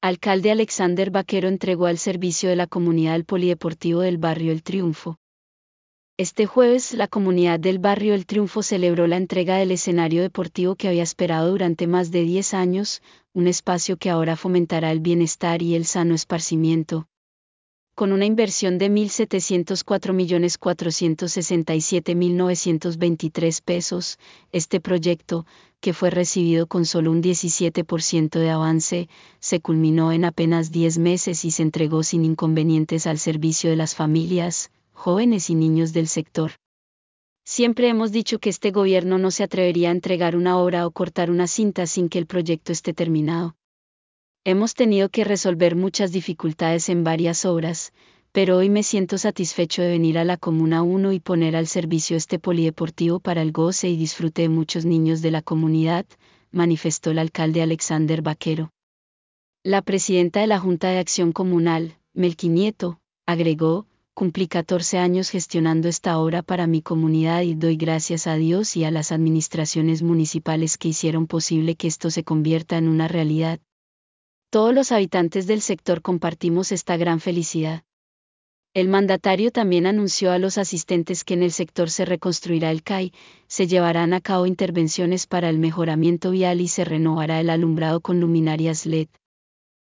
Alcalde Alexander Vaquero entregó al servicio de la comunidad el polideportivo del barrio El Triunfo. Este jueves, la comunidad del barrio El Triunfo celebró la entrega del escenario deportivo que había esperado durante más de 10 años, un espacio que ahora fomentará el bienestar y el sano esparcimiento. Con una inversión de 1.704.467.923 pesos, este proyecto, que fue recibido con solo un 17% de avance, se culminó en apenas 10 meses y se entregó sin inconvenientes al servicio de las familias, jóvenes y niños del sector. Siempre hemos dicho que este gobierno no se atrevería a entregar una obra o cortar una cinta sin que el proyecto esté terminado. Hemos tenido que resolver muchas dificultades en varias obras, pero hoy me siento satisfecho de venir a la Comuna 1 y poner al servicio este polideportivo para el goce y disfrute de muchos niños de la comunidad, manifestó el alcalde Alexander Vaquero. La presidenta de la Junta de Acción Comunal, Melqui Nieto, agregó: cumplí 14 años gestionando esta obra para mi comunidad y doy gracias a Dios y a las administraciones municipales que hicieron posible que esto se convierta en una realidad. Todos los habitantes del sector compartimos esta gran felicidad. El mandatario también anunció a los asistentes que en el sector se reconstruirá el CAI, se llevarán a cabo intervenciones para el mejoramiento vial y se renovará el alumbrado con luminarias LED.